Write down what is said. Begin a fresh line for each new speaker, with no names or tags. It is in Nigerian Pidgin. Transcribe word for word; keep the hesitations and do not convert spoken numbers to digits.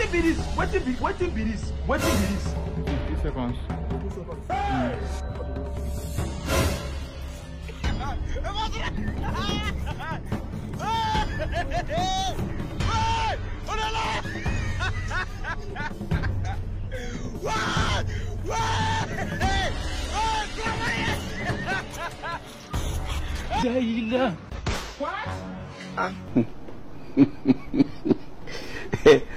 Wetin be this? Wetin be wetin be this? Wetin be this?
Two seconds.
Two seconds. Mm.
Jahila.
What?
Ah.